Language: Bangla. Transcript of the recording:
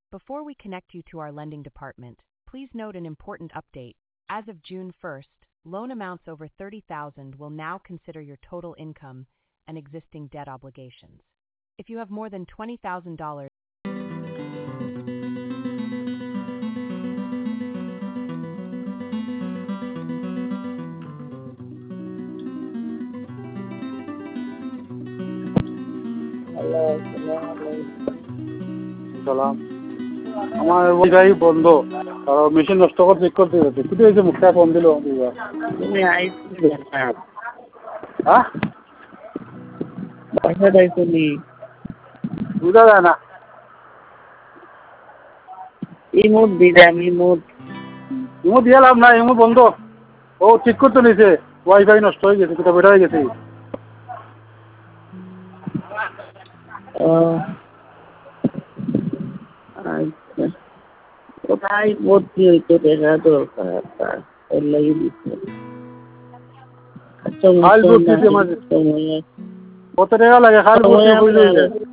Before we connect you to our lending department, please note an important update. As of June 1st, loan amounts over $30,000 will now consider your total income and existing debt obligations. If you have more than $20,000, সালাম আমার ওইটাই বন্ধ আর মেশিন নষ্ট করে চেক করতে যাচ্ছে কিন্তু এই যে মুখটা ফোন দিল তুমি আইসি হ্যাঁ বাসাটাই চলি বুঝা যায় না ইমোট দিলাম ইমোট দিয়ে লাভ না ইমো বন্ধ ও চেক করতে নিছে ওয়াইফাই নষ্ট হয়ে গেছে কোথাও বেটা হয়ে গেছে আচ্ছা কোথায় ভর্তি হইতো দেখা দরকার তার ওর লাগি দিচ্ছে আচ্ছা খাল ভর্তি সময় কত টাকা লাগে খাল ভর্তি হইলে